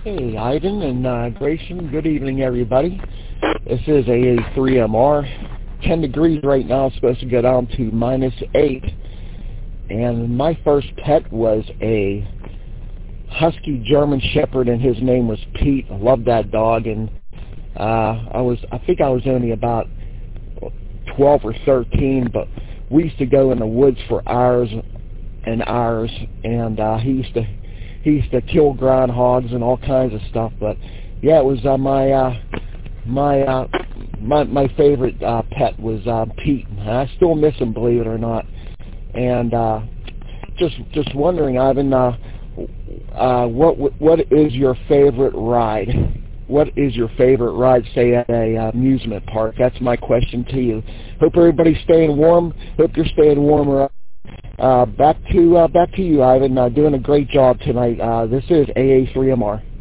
Hey, Ivan and Grayson. Good evening, everybody. This is AA3MR. 10 degrees right now. It's supposed to go down to -8. And my first pet was a husky German Shepherd, and his name was Pete. I loved that dog, and I think I was only about 12 or 13, but we used to go in the woods for hours and hours, and he used to kill groundhogs and all kinds of stuff. But yeah, it was my favorite pet was Pete. And I still miss him, believe it or not. And just wondering, Ivan, what is your favorite ride? What is your favorite ride, say, at a amusement park? That's my question to you. Hope everybody's staying warm. Hope you're staying warmer. Back to you, Ivan. Doing a great job tonight. This is AA3MR.